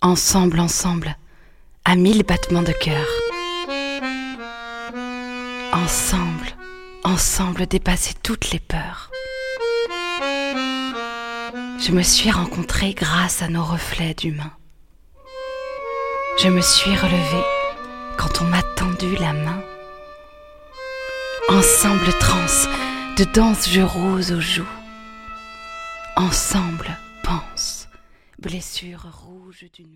Ensemble, ensemble, à 1000 battements de cœur. Ensemble, ensemble, dépasser toutes les peurs. Je me suis rencontrée grâce à nos reflets d'humains. Je me suis relevée quand on m'a tendu la main. Ensemble, transe, de danse je rose aux joues. Ensemble, pense, blessure rouge d'une